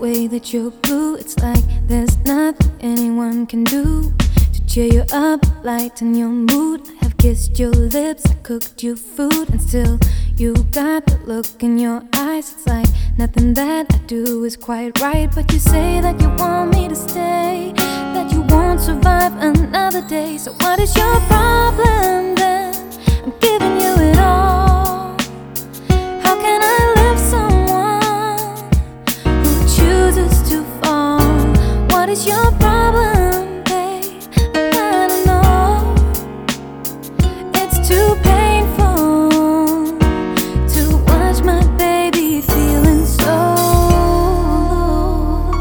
way that you're blue. It's like there's nothing anyone can do to cheer you up, lighten your mood. I have kissed your lips, I cooked you food, and still you got the look in your eyes. It's like nothing that I do is quite right. But you say that you want me to stay, that you won't survive another day. So what is your problem then? I'm giving you it all. How can I love someone who chooses to fall? What is your problem, babe? I don't know. It's too painful to watch my baby feeling so low.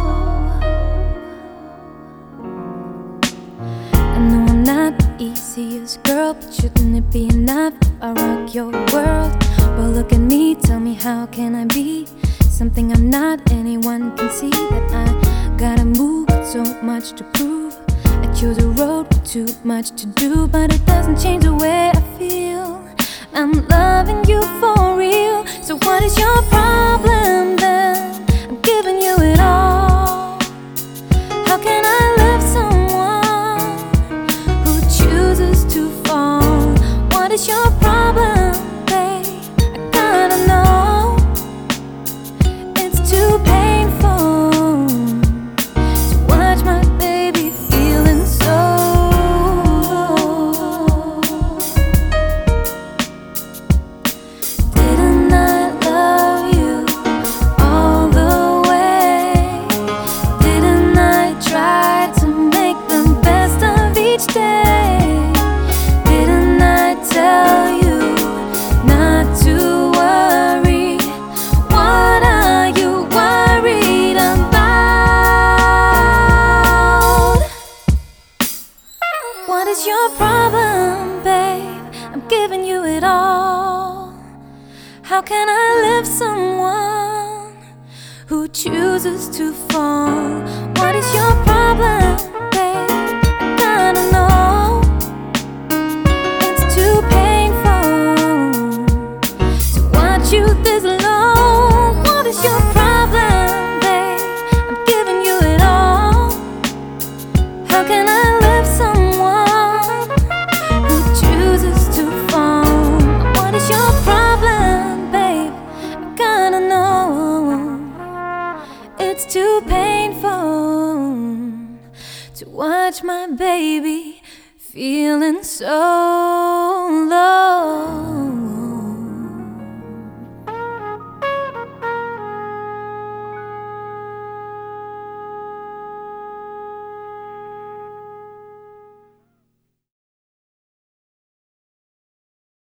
I know I'm not the easiest girl, but shouldn't it be enough if I rock your world? But look at me, tell me how can I be something I'm not? Anyone can see that I gotta move with so much to prove. I chose a road with too much to do, but it doesn't change the way I feel. I'm loving you for real. So what is your problem then? I'm giving you it all. How can I love someone who chooses to fall? What is your problem, babe? I gotta know. It's too painful to watch my baby feeling so low. Didn't I love you all the way? Didn't I try to make the best of each day? Didn't I tell you not to worry? What are you worried about? What is your problem, babe? I'm giving you it all. How can I love someone who chooses to fall? What is your problem, babe? I gotta know. It's too painful to watch you this alone. What is your problem, babe? I'm giving you it all. How can I love someone who chooses to fall? What is your problem, babe? I gotta know. It's too painful to watch my baby feeling so